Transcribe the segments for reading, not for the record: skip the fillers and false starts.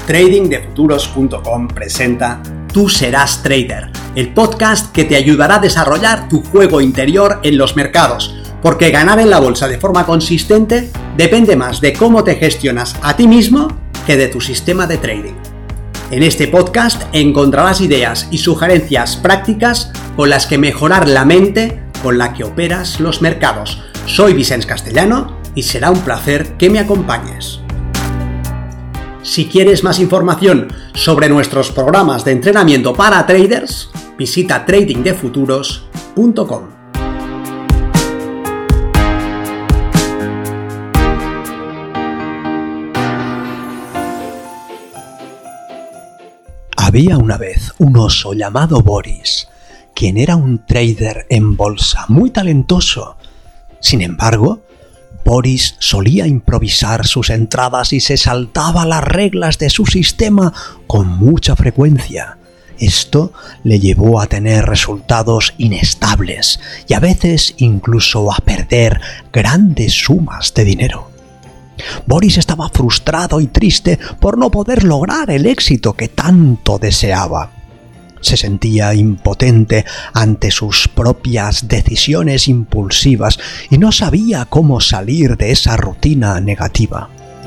tradingdefuturos.com presenta Tú serás trader, el podcast que te ayudará a desarrollar tu juego interior en los mercados, porque ganar en la bolsa de forma consistente depende más de cómo te gestionas a ti mismo que de tu sistema de trading. En este podcast encontrarás ideas y sugerencias prácticas con las que mejorar la mente con la que operas los mercados. Soy Vicens Castellano y será un placer que me acompañes. Si quieres más información sobre nuestros programas de entrenamiento para traders, visita tradingdefuturos.com. Había una vez un oso llamado Boris, quien era un trader en bolsa muy talentoso. Sin embargo, Boris solía improvisar sus entradas y se saltaba las reglas de su sistema con mucha frecuencia. Esto le llevó a tener resultados inestables y a veces incluso a perder grandes sumas de dinero. Boris estaba frustrado y triste por no poder lograr el éxito que tanto deseaba. Se sentía impotente ante sus propias decisiones impulsivas y no sabía cómo salir de esa rutina negativa.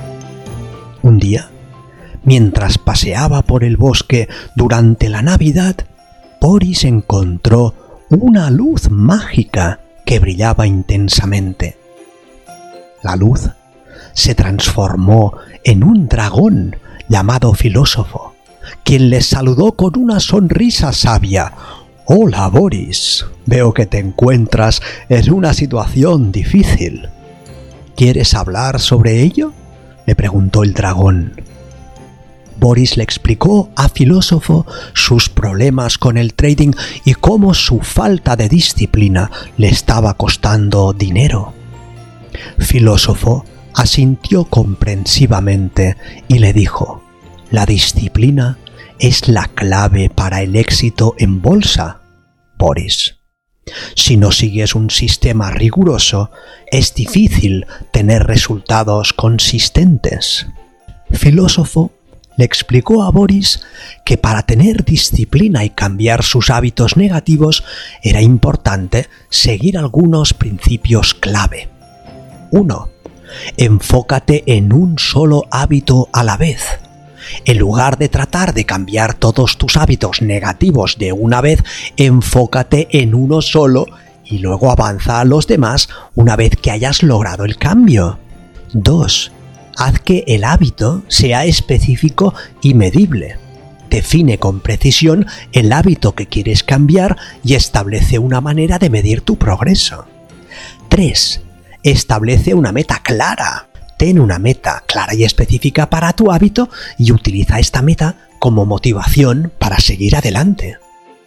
Un día, mientras paseaba por el bosque durante la Navidad, Boris encontró una luz mágica que brillaba intensamente. La luz se transformó en un dragón llamado Filósofo, quien les saludó con una sonrisa sabia. «Hola, Boris, veo que te encuentras en una situación difícil. ¿Quieres hablar sobre ello?», le preguntó el dragón. Boris le explicó a Filósofo sus problemas con el trading y cómo su falta de disciplina le estaba costando dinero. Filósofo asintió comprensivamente y le dijo: «La disciplina es la clave para el éxito en bolsa, Boris. Si no sigues un sistema riguroso, es difícil tener resultados consistentes». Filósofo le explicó a Boris que para tener disciplina y cambiar sus hábitos negativos era importante seguir algunos principios clave. 1. Enfócate en un solo hábito a la vez. En lugar de tratar de cambiar todos tus hábitos negativos de una vez, enfócate en uno solo y luego avanza a los demás una vez que hayas logrado el cambio. 2. Haz que el hábito sea específico y medible. Define con precisión el hábito que quieres cambiar y establece una manera de medir tu progreso. 3. Establece una meta clara. Ten una meta clara y específica para tu hábito y utiliza esta meta como motivación para seguir adelante.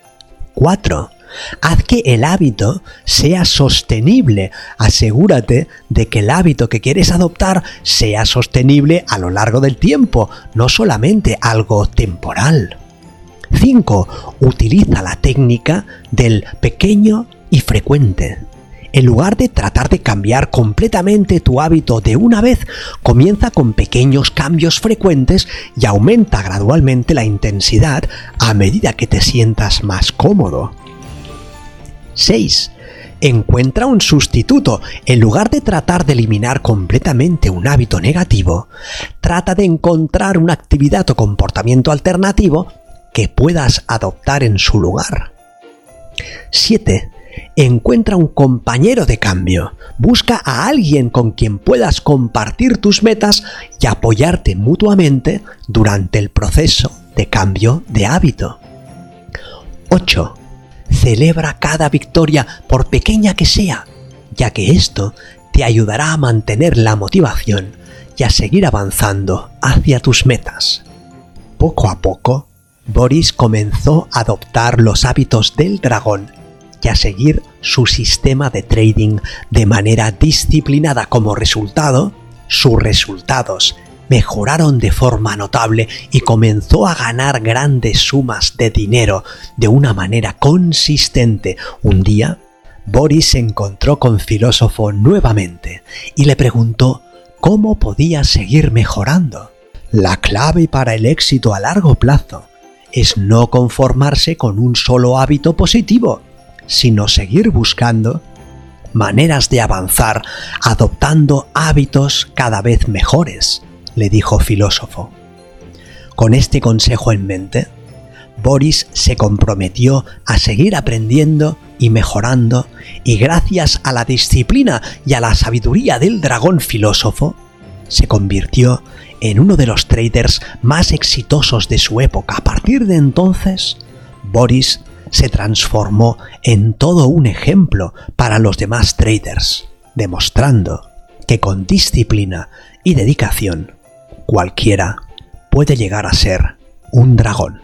4. Haz que el hábito sea sostenible. Asegúrate de que el hábito que quieres adoptar sea sostenible a lo largo del tiempo, no solamente algo temporal. 5. Utiliza la técnica del pequeño y frecuente. En lugar de tratar de cambiar completamente tu hábito de una vez, comienza con pequeños cambios frecuentes y aumenta gradualmente la intensidad a medida que te sientas más cómodo. 6. Encuentra un sustituto. En lugar de tratar de eliminar completamente un hábito negativo, trata de encontrar una actividad o comportamiento alternativo que puedas adoptar en su lugar. 7. Encuentra un compañero de cambio. Busca a alguien con quien puedas compartir tus metas y apoyarte mutuamente durante el proceso de cambio de hábito. 8. Celebra cada victoria, por pequeña que sea, ya que esto te ayudará a mantener la motivación y a seguir avanzando hacia tus metas. Poco a poco, Boris comenzó a adoptar los hábitos del dragón y a seguir su sistema de trading de manera disciplinada. Como resultado, sus resultados mejoraron de forma notable y comenzó a ganar grandes sumas de dinero de una manera consistente. Un día, Boris se encontró con Filósofo nuevamente y le preguntó cómo podía seguir mejorando. La clave para el éxito a largo plazo es no conformarse con un solo hábito positivo, sino seguir buscando maneras de avanzar adoptando hábitos cada vez mejores, le dijo Filósofo. Con este consejo en mente, Boris se comprometió a seguir aprendiendo y mejorando, y gracias a la disciplina y a la sabiduría del dragón filósofo, se convirtió en uno de los traders más exitosos de su época. A partir de entonces, Boris se transformó en todo un ejemplo para los demás traders, demostrando que con disciplina y dedicación, cualquiera puede llegar a ser un dragón.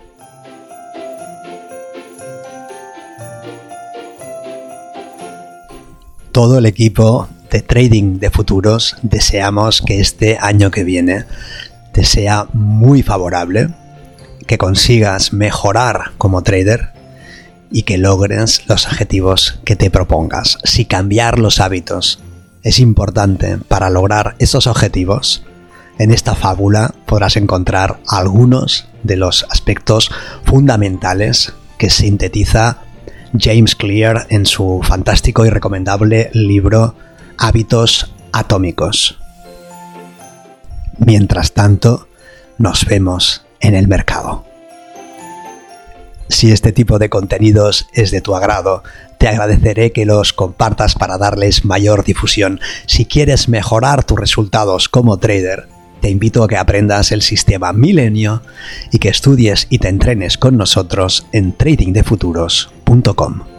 Todo el equipo de Trading de Futuros deseamos que este año que viene te sea muy favorable, que consigas mejorar como trader y que logres los objetivos que te propongas. Si cambiar los hábitos es importante para lograr esos objetivos, en esta fábula podrás encontrar algunos de los aspectos fundamentales que sintetiza James Clear en su fantástico y recomendable libro Hábitos Atómicos. Mientras tanto, nos vemos en el mercado. Si este tipo de contenidos es de tu agrado, te agradeceré que los compartas para darles mayor difusión. Si quieres mejorar tus resultados como trader, te invito a que aprendas el sistema Milenio y que estudies y te entrenes con nosotros en tradingdefuturos.com.